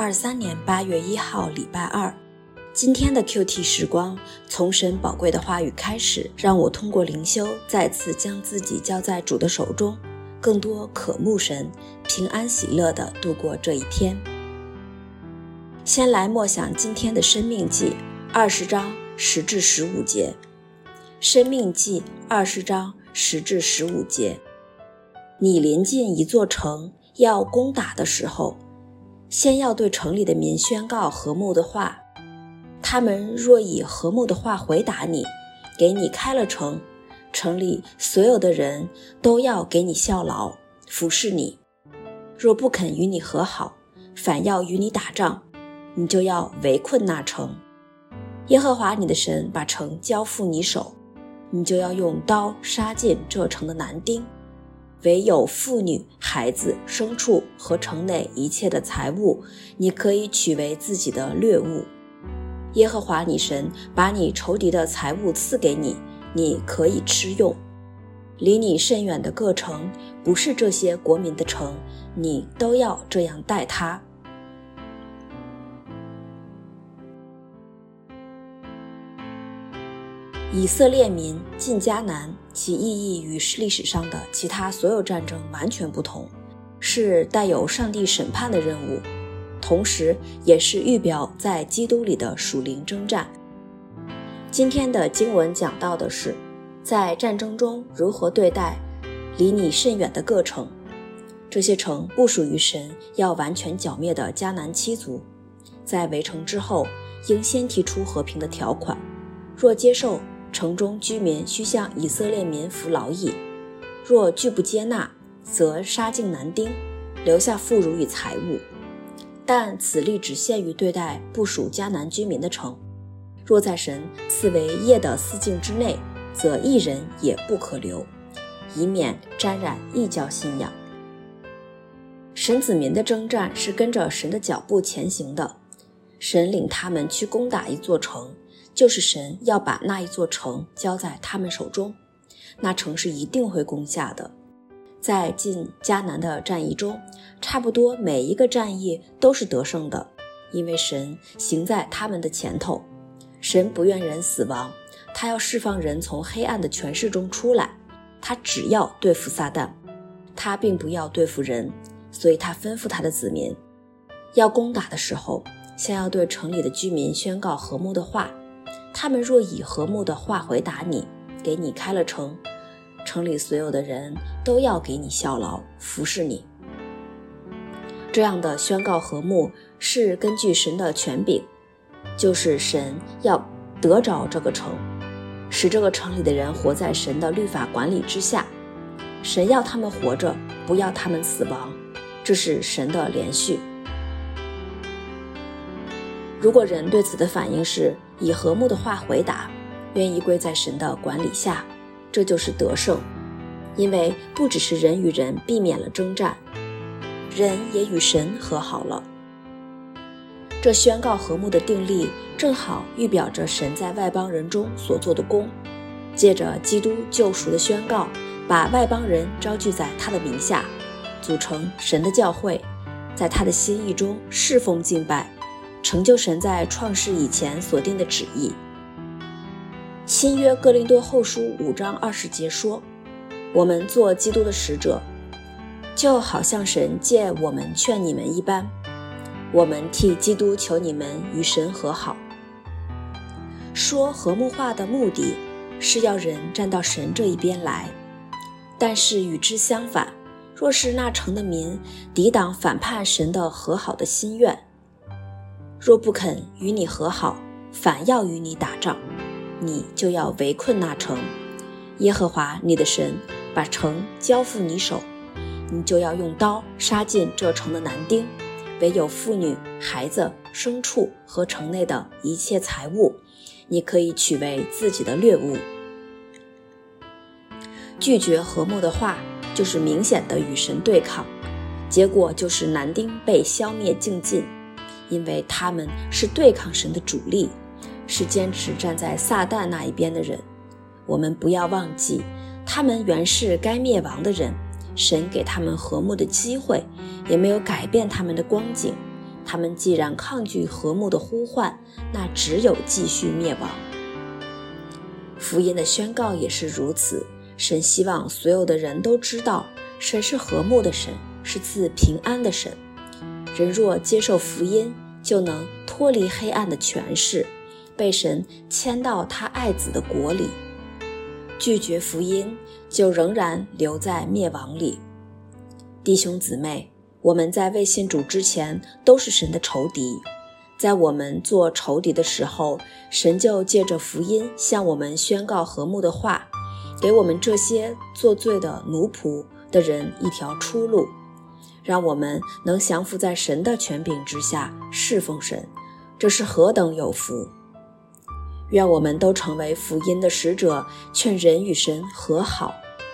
2023年8月1号礼拜二，今天的 QT 时光，从神宝贵的话语开始，让我通过灵修再次将自己交在主的手中，更多渴慕神，平安喜乐地度过这一天。先来默想今天的申命记20章10至15节。申命记20章10至15节，你临近一座城要攻打的时候，先要对城里的民宣告和睦的话。他们若以和睦的话回答你，给你开了城，城里所有的人都要给你效劳，服侍你。若不肯与你和好，反要与你打仗，你就要围困那城。耶和华你的神把城交付你手，你就要用刀杀尽这城的男丁，唯有妇女、孩子、牲畜和城内一切的财物，你可以取为自己的掠物。耶和华你神把你仇敌的财物赐给你，你可以吃用。离你甚远的各城，不是这些国民的城，你都要这样待他。以色列民进迦南，其意义与历史上的其他所有战争完全不同，是带有上帝审判的任务，同时也是预表在基督里的属灵征战。今天的经文讲到的是，在战争中如何对待离你甚远的各城。这些城不属于神要完全剿灭的迦南七族，在围城之后，应先提出和平的条款，若接受，城中居民须向以色列民服劳役，若拒不接纳，则杀尽男丁，留下妇孺与财物。但此例只限于对待不属迦南居民的城，若在神赐为业的四境之内，则一人也不可留，以免沾染异教信仰。神子民的征战是跟着神的脚步前行的，神领他们去攻打一座城，就是神要把那一座城交在他们手中，那城是一定会攻下的。在进迦南的战役中，差不多每一个战役都是得胜的，因为神行在他们的前头。神不愿人死亡，他要释放人从黑暗的权势中出来，他只要对付撒旦，他并不要对付人，所以他吩咐他的子民，要攻打的时候，先要对城里的居民宣告和睦的话。他们若以和睦的话回答你，给你开了城，城里所有的人都要给你效劳，服侍你。这样的宣告和睦是根据神的权柄，就是神要得着这个城，使这个城里的人活在神的律法管理之下。神要他们活着，不要他们死亡，这是神的连续。如果人对此的反应是以和睦的话回答，愿意归在神的管理下，这就是得胜。因为不只是人与人避免了征战，人也与神和好了。这宣告和睦的定例正好预表着神在外邦人中所做的功，借着基督救赎的宣告，把外邦人招聚在他的名下，组成神的教会，在他的心意中侍奉敬拜，成就神在创世以前所定的旨意。新约哥林多后书5章20节说，我们做基督的使者，就好像神借我们劝你们一般，我们替基督求你们与神和好。说和睦话的目的是要人站到神这一边来，但是与之相反，若是那城的民抵挡反叛神的和好的心愿，若不肯与你和好，反要与你打仗，你就要围困那城。耶和华你的神把城交付你手，你就要用刀杀尽这城的男丁，唯有妇女、孩子、牲畜和城内的一切财物，你可以取为自己的掠物。拒绝和睦的话，就是明显的与神对抗，结果就是男丁被消灭净尽，因为他们是对抗神的主力，是坚持站在撒旦那一边的人。我们不要忘记，他们原是该灭亡的人，神给他们和睦的机会，也没有改变他们的光景， 他们既然抗拒和睦的呼唤，那只有继续灭亡。福音的宣告也是如此，神希望所有的人都知道，神是和睦的神，是赐平安的神。人若接受福音，就能脱离黑暗的权势，被神迁到他爱子的国里。拒绝福音，就仍然留在灭亡里。弟兄姊妹，我们在未信主之前都是神的仇敌，在我们做仇敌的时候，神就借着福音向我们宣告和睦的话，给我们这些做罪的奴仆的人一条出路，让我们能降服在神的权柄之下，侍奉神，这是何等有福！愿我们都成为福音的使者，劝人与神和好。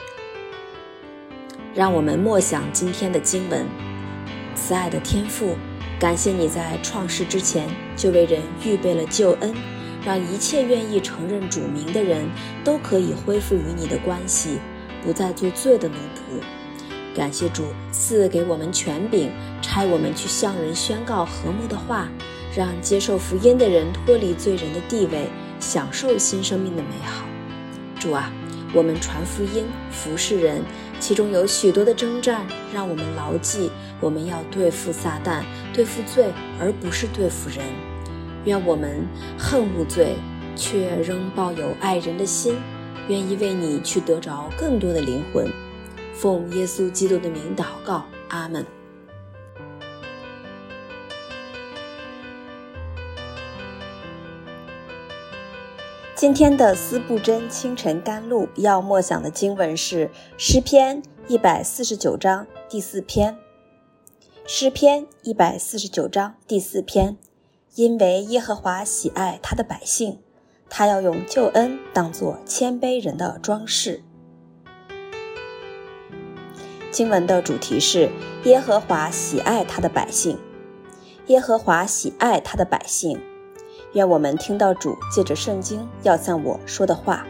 让我们默想今天的经文。慈爱的天父，感谢你在创世之前就为人预备了救恩，让一切愿意承认主名的人都可以恢复与你的关系，不再做罪的奴仆。感谢主赐给我们权柄，差我们去向人宣告和睦的话，让接受福音的人脱离罪人的地位，享受新生命的美好。主啊，我们传福音，服侍人，其中有许多的征战，让我们牢记，我们要对付撒旦，对付罪，而不是对付人。愿我们恨恶罪，却仍抱有爱人的心，愿意为你去得着更多的灵魂。奉耶稣基督的名祷告，阿们。今天的思布真清晨甘露要默想的经文是诗篇149章第4篇。诗篇149章第4篇，因为耶和华喜爱他的百姓，他要用救恩当作谦卑人的装饰。经文的主题是耶和华喜爱他的百姓。耶和华喜爱他的百姓，愿我们听到主借着圣经要向我说的话。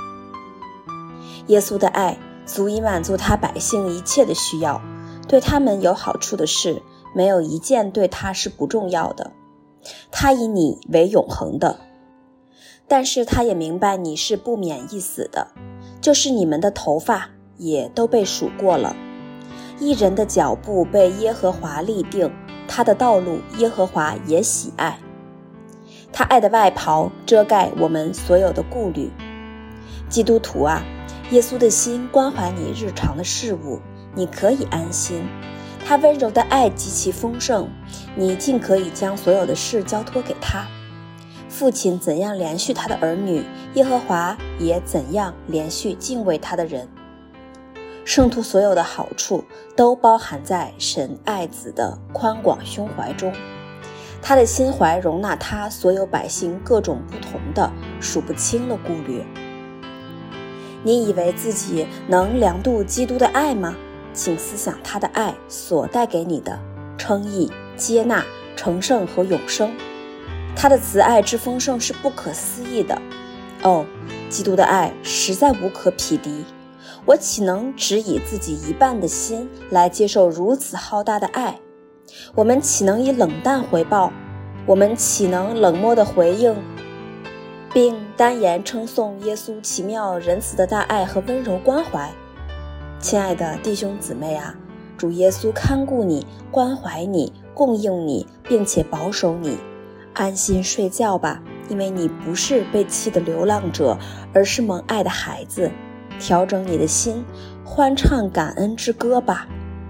耶稣的爱足以满足他百姓一切的需要，对他们有好处的事，没有一件对他是不重要的。他以你为永恒的，但是他也明白你是不免一死的，就是你们的头发也都被数过了。一人的脚步被耶和华立定，他的道路耶和华也喜爱。他爱的外袍遮盖我们所有的顾虑。基督徒啊，耶稣的心关怀你日常的事物，你可以安心。他温柔的爱极其丰盛，你尽可以将所有的事交托给他。父亲怎样连续他的儿女，耶和华也怎样连续敬畏他的人。圣徒所有的好处都包含在神爱子的宽广胸怀中，他的心怀容纳他所有百姓各种不同的数不清的顾虑。你以为自己能量度基督的爱吗？请思想他的爱所带给你的称义、接纳、成圣和永生。他的慈爱之丰盛是不可思议的。哦，基督的爱实在无可匹敌。我岂能只以自己一半的心来接受如此浩大的爱？我们岂能以冷淡回报？我们岂能冷漠地回应，并单言称颂耶稣奇妙仁慈的大爱和温柔关怀？亲爱的弟兄姊妹啊，主耶稣看顾你，关怀你，供应你，并且保守你。安心睡觉吧，因为你不是被弃的流浪者，而是蒙爱的孩子。调整你的心，欢唱感恩之歌吧。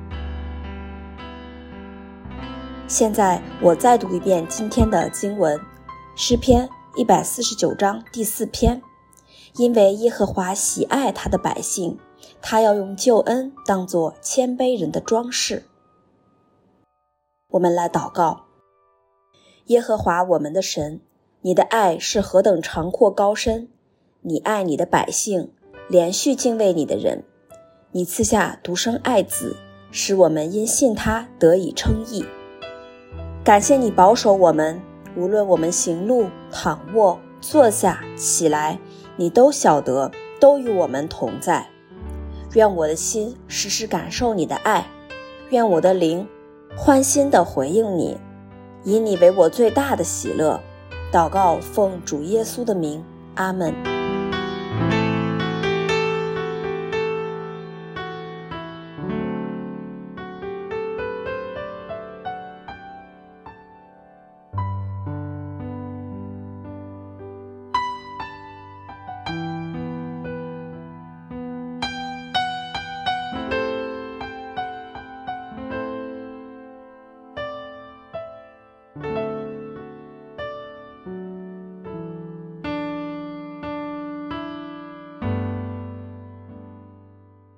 现在我再读一遍今天的经文，诗篇149章第4篇。因为耶和华喜爱他的百姓，他要用救恩当作谦卑人的装饰。我们来祷告。耶和华我们的神，你的爱是何等长阔高深，你爱你的百姓，连续敬畏你的人。你赐下独生爱子，使我们因信他得以称义。感谢你保守我们，无论我们行路、躺卧、坐下、起来，你都晓得，都与我们同在。愿我的心时时感受你的爱，愿我的灵欢欣地回应你。 以你为我最大的喜乐。祷告奉主耶稣的名，阿们。